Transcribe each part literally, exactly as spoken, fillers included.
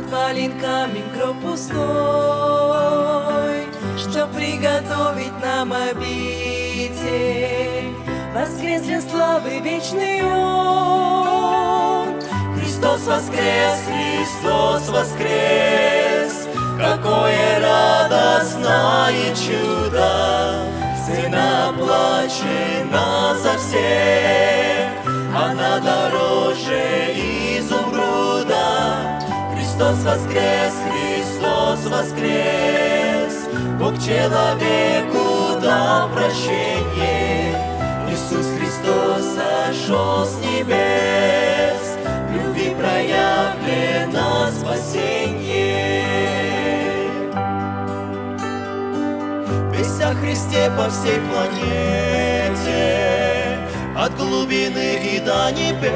отвален камень, гроб пустой, что приготовить нам обитель. Воскрес для славы вечный Он. Христос воскрес, Христос воскрес, какое радостное чудо! Цена оплачена за всех, она дороже изумруда. Христос воскрес, Христос воскрес, Бог человеку дал прощение. Иисус Христос сошел с небес, в любви проявлено спасение. Весть о Христе по всей планете, от глубины и до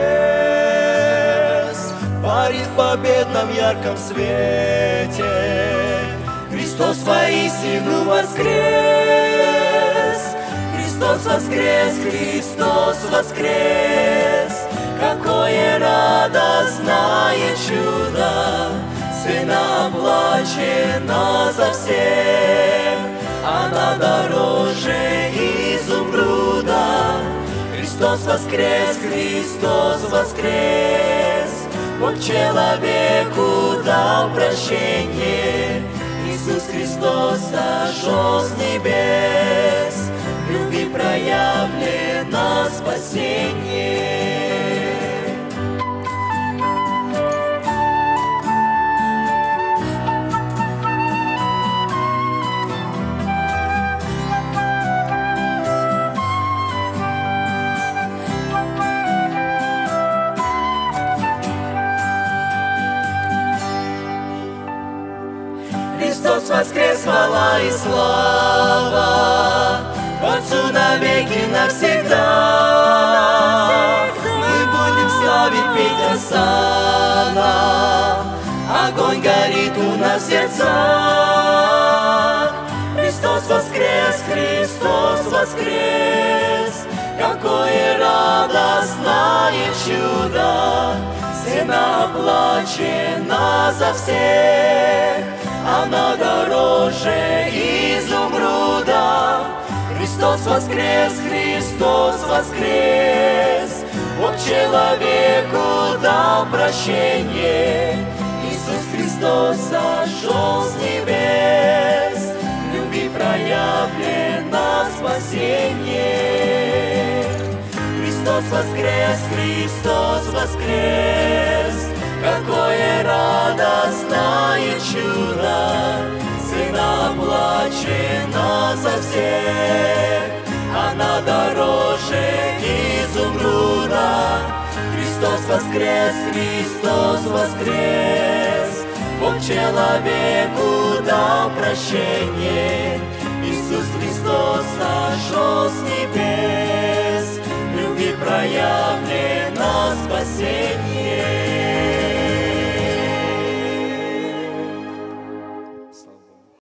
небес, парит в победном ярком свете. Христос воистину воскрес! Христос воскрес! Христос воскрес! Какое радостное чудо! Цена оплачена за всех, она дороже изумруда. Христос воскрес! Христос воскрес! Бог человеку дал прощение. Иисус Христос сошел с небес, в любви проявлено спасение. Христос воскрес, хвала и слава Отцу навеки навсегда. Мы будем славить, петь осанна, огонь горит у нас в сердцах. Христос воскрес, Христос воскрес, какое радостное чудо! Цена оплачена за всех, она дороже изумруда. Христос воскрес, Христос воскрес, Бог человеку дал прощение. Иисус Христос сошел с небес, в любви проявлено спасение. Христос воскрес, Христос воскрес, какое радостное чудо! Цена оплачена за всех, она дороже изумруда. Христос воскрес, Христос воскрес, Бог человеку дал прощение. Иисус Христос сошел с небес, в любви проявлено спасение.